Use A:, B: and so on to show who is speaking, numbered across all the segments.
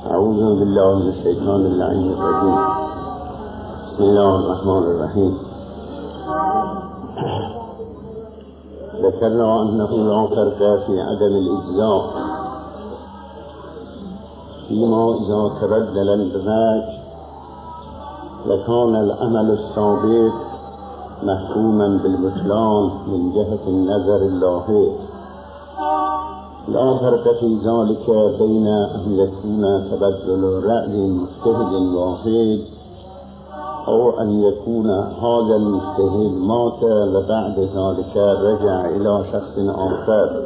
A: اعوذ بالله من الشیطان اللعین الرجیم. بسم الله الرحمن الرحیم. ذكرنا أنه لا فرق في عدم الإجزاء فيما إذا تبدل الرأي وكان العمل السابق محكوما بالبطلان من جهة النظر اللاحق. لا فرق في ذلك بين أن يكون تبدل رأي مجتهد واحد أو أن يكون هذا المجتهد مات وبعد ذلك رجع إلى شخص آخر.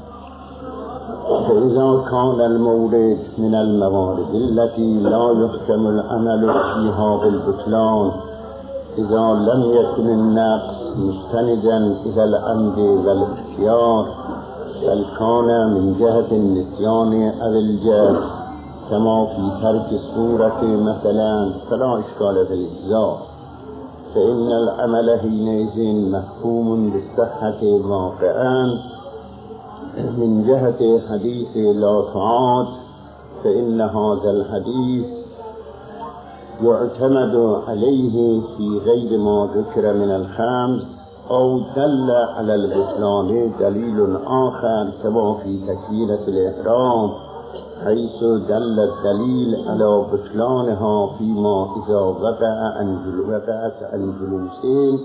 A: فإذا كان المورد من الموارد التي لا يحكم العمل فيها بالبطلان إذا لم يكن النقص مستندا إلى العمد والاختيار بل كان من جهة النسيان أو الجهل كما في ترك الصورة مثلا فلا إشكال في الإجزاء، فإن العمل حينئذ محكوم بالصحة واقعا من جهة حديث لا تعاد، فإن هذا الحديث يعتمد عليه في غير ما ذكر من الخمس أو دل على البطلان دليل آخر كما في تكبيرة الإحرام حيث دل الدليل على بطلانها فيما إذا وقعت عن جلوسين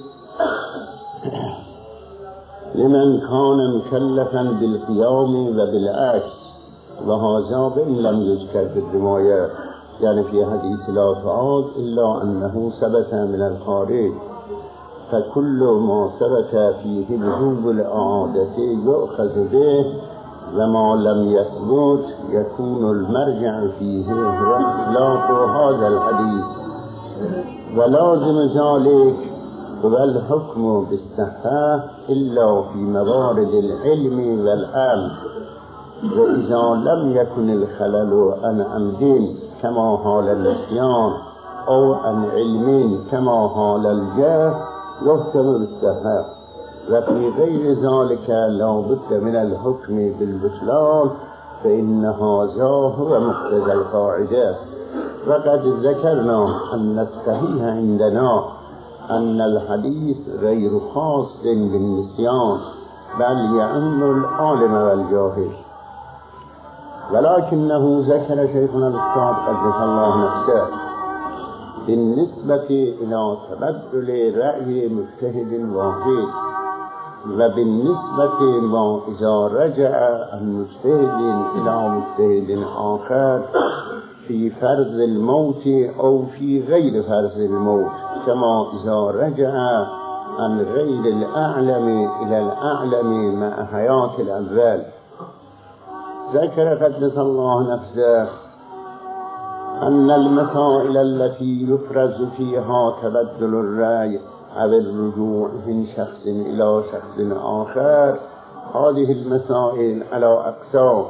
A: لمن كان مكلفا بالقيام وبالعكس، وهذا بإن لم يذكر في الروايات يعني في حديث لا تعاد إلا أنه ثبت من الخارج، فكل ما ثبت فيه وجوب الإعادة يؤخذ به، وما لم يثبت يكون المرجع فيه هو إطلاق هذا الحديث، ولازم ذلك هو الحكم بالصحة إلا في موارد العلم والأمر، وإذا لم يكن الخلل عن عمد كما حال النسيان أو عن علم كما حال الجهل يحكم بالصحة، وفي غير ذلك لا بد من الحكم بالبطلان، فإن هذا هو مقتضى القاعدة. وقد ذكرنا أن الصحيح عندنا أن الحديث غير خاص بالنسيان بل يعم العالم والجاهل، ولكنه ذكر شيخنا الأستاذ قدس الله نفسه بالنسبة إلى تبدل رأي مجتهد واحد، وبالنسبة ما إذا رجع المجتهد إلى مجتهد آخر في فرض الموت أو في غير فرض الموت، كما إذا رجع عن غير الأعلم إلى الأعلم مع حياة الأول. ذكر قدس الله نفسه أن المسائل التي يفرز فيها تبدل الرأي أو الرجوع من شخص إلى شخص آخر هذه المسائل على أقسام،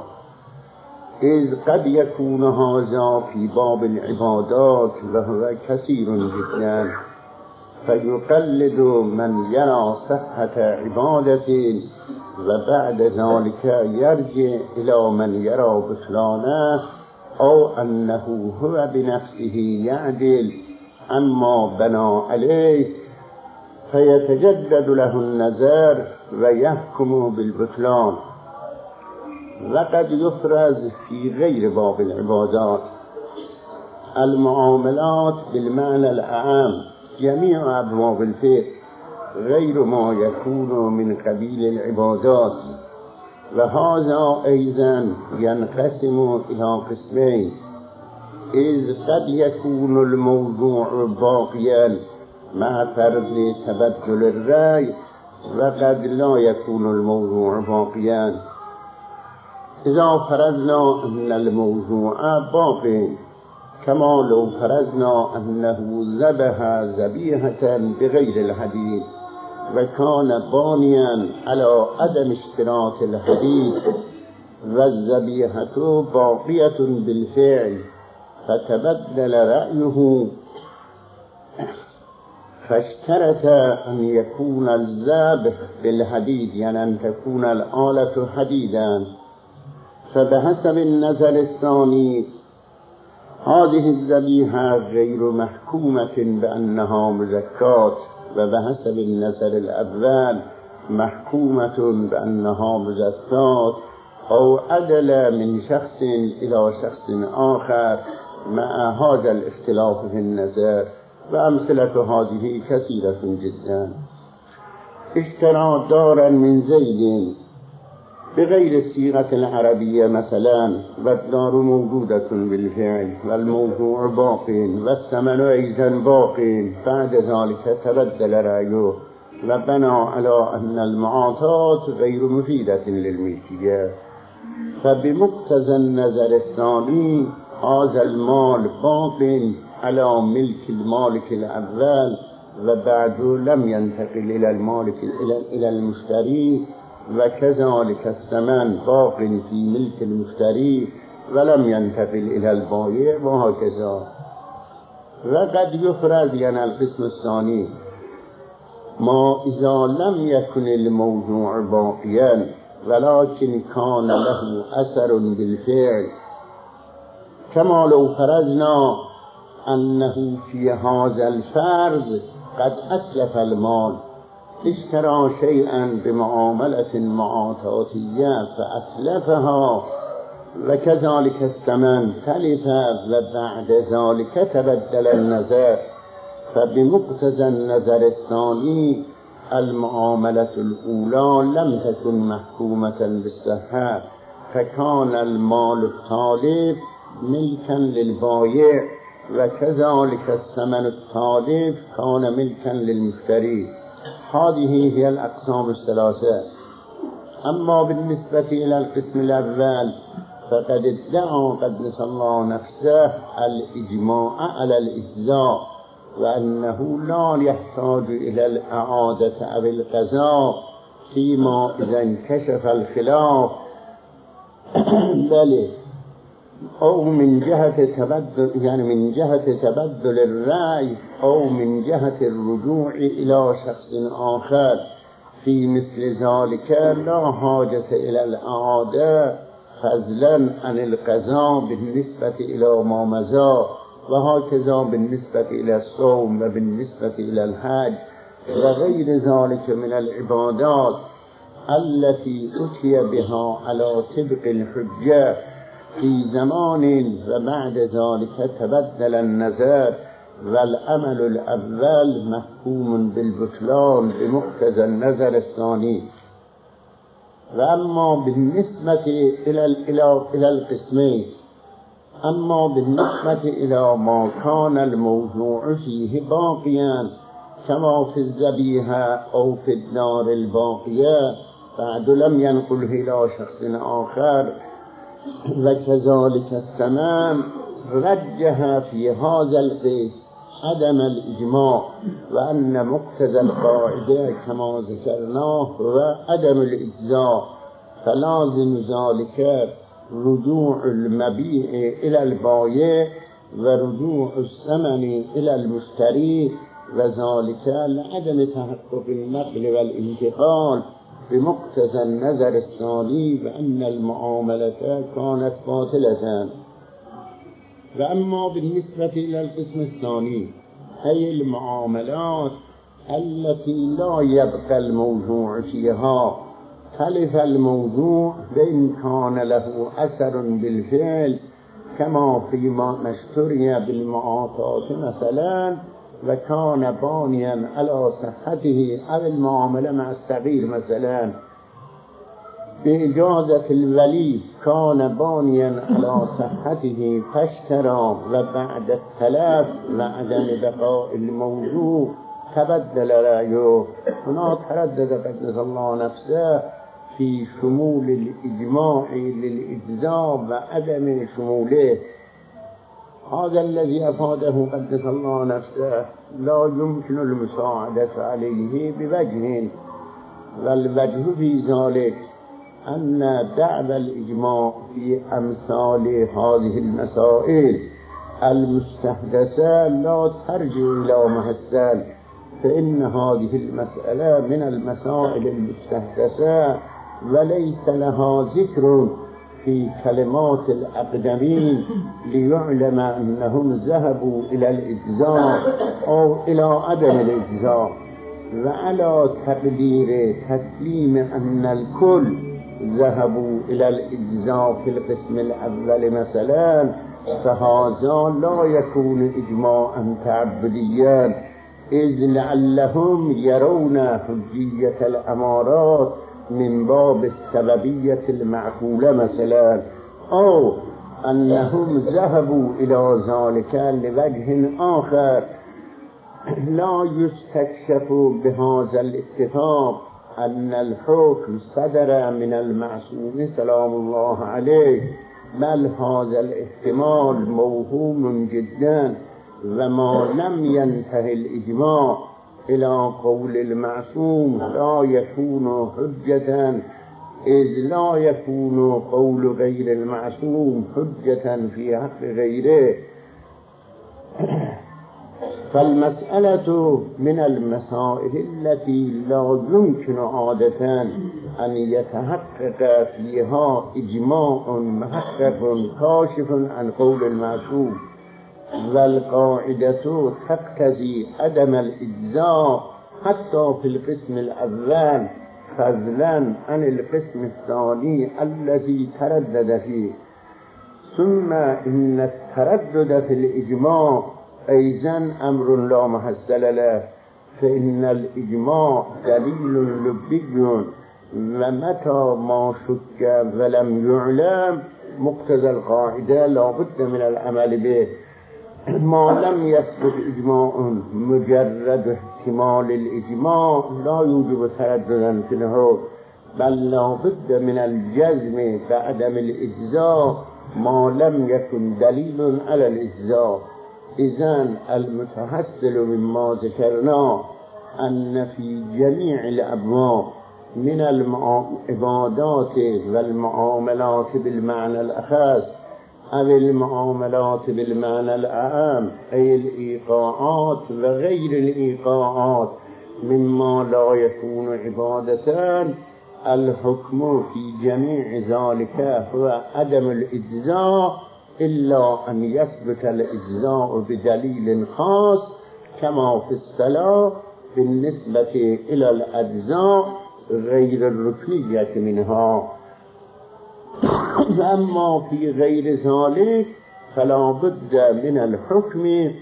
A: إذ قد يكون هذا في باب العبادات وهو كثير جدا، فيقلد من يرى صحة عبادة وبعد ذلك يرجع إلى من يرى بطلانه، أو أنه هو بنفسه يعدل عما بنى عليه فيتجدد له النظر ويحكم بالبطلان. وقد يفرز في غير باب العبادات المعاملات بالمعنى الأعم جميع أبواب الفقه غير ما يكون من قبيل العبادات، وهذا أيضا ينقسم إلى قسمين، إذ قد يكون الموضوع باقيا مع فرض تبدل الرأي وقد لا يكون الموضوع باقيا. إذا فرضنا أن الموضوع باقي كما لو فرضنا أنه ذبح ذبيحة بغير الحديد وكان بانيا على عدم اشتراط الحديد والذبيحة باقية بالفعل فتبدل رأيه فاشترط أن يكون الذبح بالحديد يعني أن تكون الآلة حديدا، فبحسب النظر الثاني هذه الذبیحه غیر محکومة بأنها مزکات و به حسب النظر الاول محکومة بأنها مزکات او عدل من شخص الى شخص آخر مع هذا الاختلاف في النظر و امثلة هذه كثيرة جدا. اشترى دارا من زيد بغير الصيغة العربية مثلا والدار موجودة بالفعل والموضوع باق والثمن أيضا باق بعد ذلك تبدل رأيه وبنى على أن المعاطات غير مفيدة للملكية فبمقتضى النظر الثاني هذا المال باق على ملك المالك الأول وبعد لم ينتقل إلى المالك إلى المشتري وكذلك الثمن باق في ملك المشتري ولم ينتقل إلى البائع وهكذا. وقد يفرض يعني القسم الثاني ما إذا لم يكن الموضوع باقيا ولكن كان له أثر بالفعل كما لو فرضنا أنه في هذا الفرض قد أتلف المال اشترى شيئا بمعاملة معاطاتية فأتلفها وكذلك الثمن تلف وبعد ذلك تبدل النظر فبمقتضى النظر الثاني المعاملة الأولى لم تكن محكومة بالصحة فكان المال الطالب ملكا للبائع وكذلك الثمن الطالب كان ملكا للمشتري. هذه هي الأقسام الثلاثة. أما بالنسبة إلى القسم الأول فقد ادعى قدس الله نفسه الإجماع على الإجزاء وأنه لا يحتاج إلى الإعادة أو القضاء فيما إذا انكشف الخلاف بل أو من جهة تبدل يعني من جهة تبدل الرأي أو من جهة الرجوع إلى شخص آخر في مثل ذلك لا حاجة إلى الإعادة فضلا عن القضاء بالنسبة إلى ما مضى وهكذا بالنسبة إلى الصوم وبالنسبة إلى الحج وغير ذلك من العبادات التي أتي بها على طبق الحجة في زمان وبعد ذلك تبدل النظر والعمل الأول محكوم بالبطلان بمقتضى النظر الثاني. وأما بالنسبة إلى القسمين أما بالنسبة إلى ما كان الموضوع فيه باقيا كما في الذبيحة أو في الدار الباقية بعد لم ينقله إلى شخص آخر وكذلك الثمن رجح في هذا القسم عدم الإجماع وأن مقتضى القاعدة كما ذكرناه هو عدم الإجزاء فلازم ذلك رجوع المبيع إلى البائع ورجوع الثمن إلى المشتري وذلك لعدم تحقق النقل والانتقال بمقتضى النظر الثاني بأن المعاملة كانت باطلة. وأما بالنسبة إلى القسم الثاني أي المعاملات التي لا يبقى الموضوع فيها تلف الموضوع بإن كان له أثر بالفعل كما فيما اشتري بالمعاطات مثلا وكان بانيا على صحته أو المعاملة مع الصغير مثلا بإجازة الولي كان بانيا على صحته فاشترى وبعد التلف وعدم بقاء الموضوع تبدل رأيه. هنا تردد قدس الله نفسه في شمول الإجماع للإجزاء وعدم شموله. هذا الذي أفاده قدس الله نفسه لا يمكن المساعدة عليه بوجه والوجه في ذلك أن دعوى الإجماع في أمثال هذه المسائل المستحدثة لا ترجع إلى محسن فإن هذه المسألة من المسائل المستحدثة وليس لها ذكر في كلمات الأقدمين ليعلم أنهم ذهبوا إلى الإجزاء أو إلى عدم الإجزاء، وعلى تقدير تسليم أن الكل ذهبوا إلى الإجزاء في القسم الأول مثلا، فهذا لا يكون إجماعا تعبديا، إذ لعلهم يرون حجية الأمارات من باب السببية المعقولة مثلا، أو أنهم ذهبوا إلى ذلك لوجه آخر لا يستكشف بهذا الاتفاق أن الحكم صدر من المعصوم سلام الله عليه، بل هذا الاحتمال موهوم جدا، وما لم ينتهي الإجماع إلى قول المعصوم لا يكون حجة، إذ لا يكون قول غير المعصوم حجة في حق غيره. فالمسألة من المسائل التي لا يمكن عادة أن يتحقق فيها إجماع محقق كاشف عن قول المعصوم، والقاعدة تقتضي عدم الإجزاء حتى في القسم الأول، فضلا عن القسم الثاني الذي تردد فيه. ثم إن التردد في الإجماع أيضا أمر لا محصل له، فإن الإجماع دليل لبي، ومتى ما شك ولم يعلم مقتضى القاعدة لا بد من العمل به. ما لم يثبت إجماع مجرد احتمال الإجماع لا يوجب ترددا في الحكم، بل لا بد من الجزم بعدم الإجزاء ما لم يكن دليل على الإجزاء. إذن المتحصل مما ذكرنا أن في جميع الأبواب من العبادات والمعاملات بالمعنى الأخص أو المعاملات بالمعنى الأعم، أي الإيقاعات وغير الإيقاعات مما لا يكون عبادة، الحكم في جميع ذلك هو عدم الإجزاء، إلا أن يثبت الإجزاء بدليل خاص كما في الصلاة بالنسبة إلى الأجزاء غير الركنية منها. أما في غير ذلك فلا بد من الحكم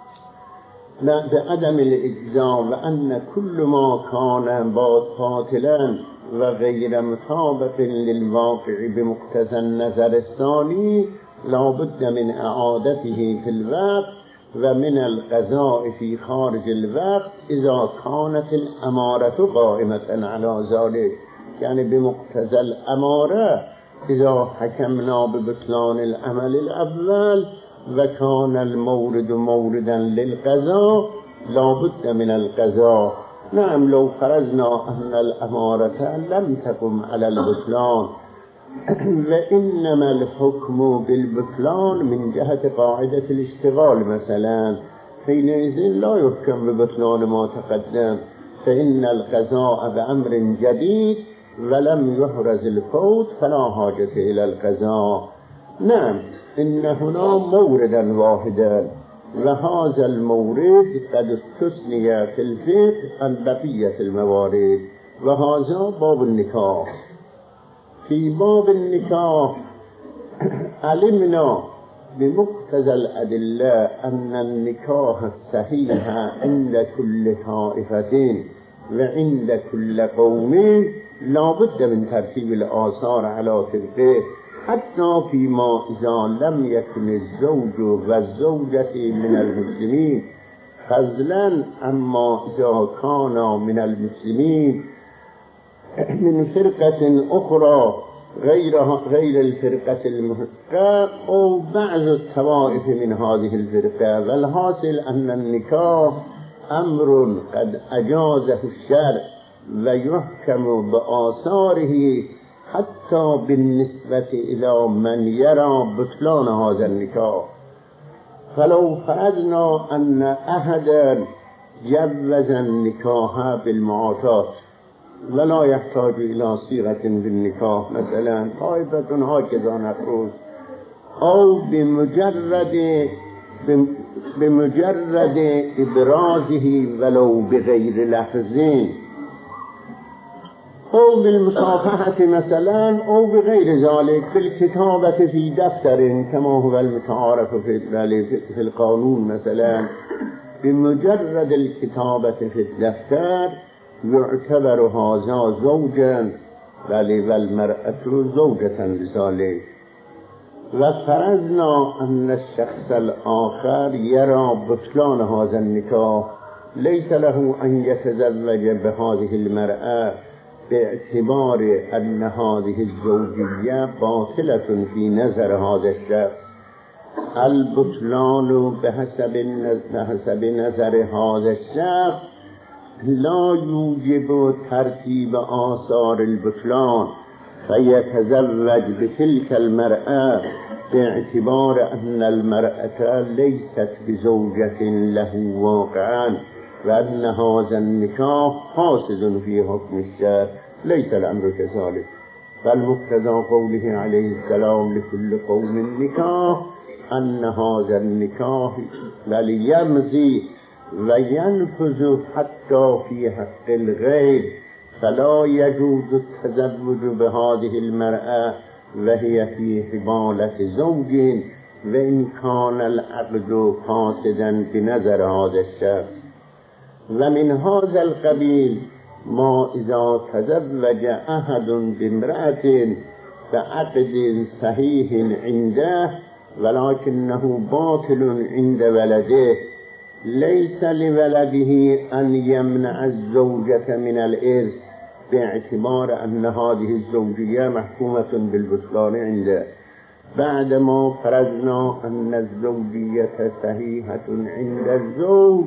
A: بعدم الإجزاء، وأن كل ما كان باطلا وغير مطابق للواقع بمقتضى النظر الثاني لا بد من إعادته في الوقت ومن القضاء في خارج الوقت إذا كانت الأمارة قائمة على ذلك، يعني بمقتضى الأمارة إذا حكمنا ببطلان العمل الأول وكان المورد موردا للقضاء لا بد من القضاء. نعم، لو فرضنا أن الأمارة لم تقم على البطلان وإنما الحكم بالبطلان من جهة قاعدة الاشتغال مثلا، حينئذ لا يحكم ببطلان ما تقدم، فإن القضاء بأمر جديد ولم يحرز الفوت فلا حاجة إلى القضاء. نعم، إن هنا موردا واحدا، وهذا المورد قد استثني في الفقه عن بقية الموارد، وهذا باب النكاح. في باب النكاح علمنا بمقتضى الأدلة أن النكاح الصحيح عند كل طائفة وعند كل قوم لا بد من ترتيب الآثار على تلقه، حتى فيما إذا لم يكن الزوج والزوجة من المسلمين، فضلا أما إذا كان من المسلمين من فرقة أخرى غير الفرقة المحقة أو بعض الطوائف من هذه الفرقة. والحاصل أن النكاح أمر قد أجازه الشرع ويحكم بآثاره حتى بالنسبة إلى من يرى بطلان هذا النكاح. فلو فرضنا أن أحدا جوز النكاح بالمعاطات ولا يحتاج إلى صيغة بالنكاح مثلا طائفة هكذا نقول، أو بمجرد إبرازه ولو بغير لفظين، أو بالمصافحة مثلا أو بغير ذلك، بالكتابة في دفتر كما هو المتعارف في القانون مثلا، بمجرد الكتابة في الدفتر يعتبر هذا زوجا والمرأة زوجة لذلك. وفرضنا أن الشخص الآخر يرى بطلان هذا النكاح، ليس له أن يتزوج بهذه المرأة باعتبار أن هذه الزوجية باطلة في نظر هذا الشخص. البطلان بحسب نظر هذا الشخص لا يوجب ترتيب آثار البطلان، فيتزوج بتلك المرأة باعتبار أن المرأة ليست بزوجة له واقعا، وأن هذا النكاح فاسد في حكم الشرع. ليس الأمر كذلك، فالمقتضى قوله عليه السلام لكل قوم نكاح أن هذا النكاح يمضي وينفذ حتى في حق الغير، فلا يجوز التزوج بهذه المرأة وهي في حبالة زوج، وإن كان العقد فاسدا بنظر هذا الشخص. ومن هذا القبيل ما إذا تزوج أحد بامرأة بعقد صحيح عنده ولكنه باطل عند ولده، ليس لولده أن يمنع الزوجة من الإرث باعتبار أن هذه الزوجية محكومة بالبطلان عنده، بعدما فرضنا أن الزوجية صحيحة عند الزوج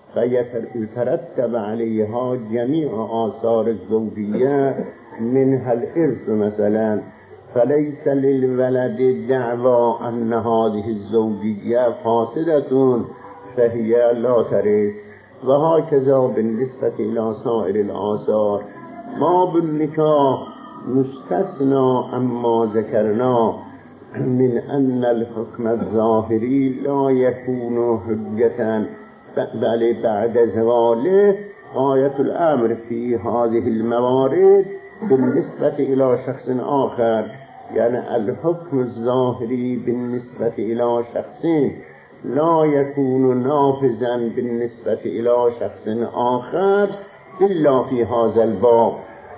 A: فيترتب عليها جميع آثار الزوجية منها الإرث مثلا، فليس للولد دعوى أن هذه الزوجية فاسدة فهي لا ترث. وهكذا بالنسبة إلى سائر الآثار. باب النكاح مستثنى عما ذكرنا من أن الحكم الظاهري لا يكون حجة بل بعد زواله. غاية الأمر في هذه الموارد بالنسبة إلى شخص آخر، يعني الحكم الظاهري بالنسبة إلى شخص لا يكون نافذا بالنسبة إلى شخص آخر إلا في هذا الباب.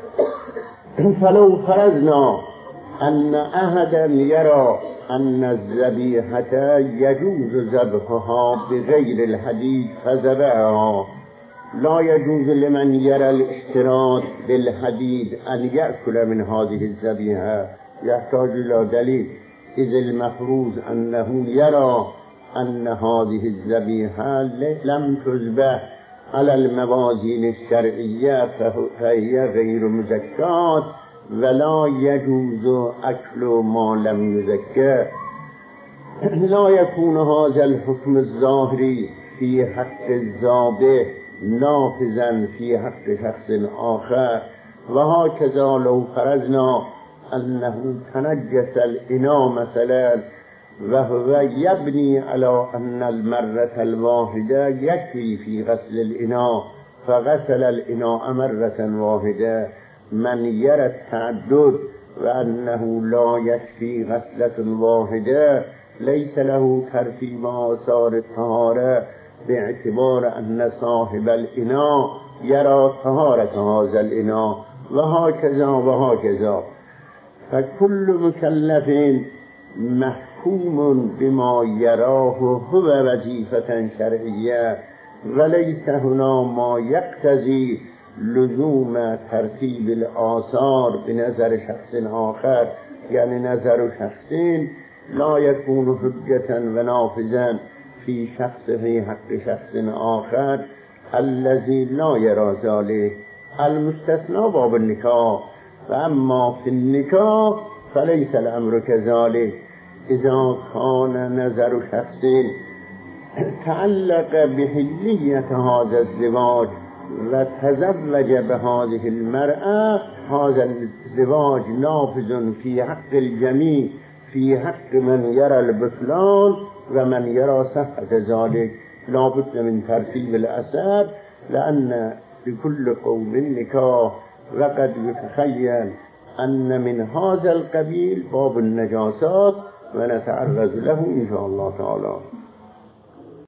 A: فلو فرضنا أن أحدا يرى أن الذبيحة يجوز ذبحها بغير الحديد فذبحها، لا يجوز لمن يرى الاشتراط بالحديد أن يأكل من هذه الذبيحة، يحتاج إلى دليل، إذ المفروض أنه يرى أن هذه الذبيحة لم تذبح على الموازين الشرعية فهي غير مزكاة ولا يجوز أكل ما لم يزكى. لا يكون هذا الحكم الظاهري في حق الذابح نافذا في حق شخص آخر. وهكذا لو فرضنا أنه تنجس الإناء مثلا وهو يبني على أن المرة الواحدة يكفي في غسل الإناء فغسل الإناء مرة واحدة، من يرى التعدد وأنه لا يكفي غسلة واحدة ليس له ترتيب آثار الطهارة باعتبار أن صاحب الإناء يرى طهارة هذا الإناء، وهكذا وهكذا. فكل مكلف محكوم بما يراه هو وظيفة شرعية، وليس هنا ما يقتضي لزوم ترتيب الآثار بنظر شخص آخر، يعني نظر شخص لا يكون حجة ونافذا في حق شخص آخر الذي لا يرى ذلك. المستثنى باب النكاح. فأما في النكاح فليس الأمر كذلك. إذا كان نظر شخص تعلق بحلية هذا الزواج وتزوج بهذه المرأة هذا الزواج نافذ في حق الجميع، في حق من يرى البطلان ومن يرى صحة ذلك. لا بد من ترتيب الأسباب، لأن لكل قوم نكاح، وقد يتخيل أن من هذا القبيل باب النجاسات ونتعرض له إن شاء الله تعالى.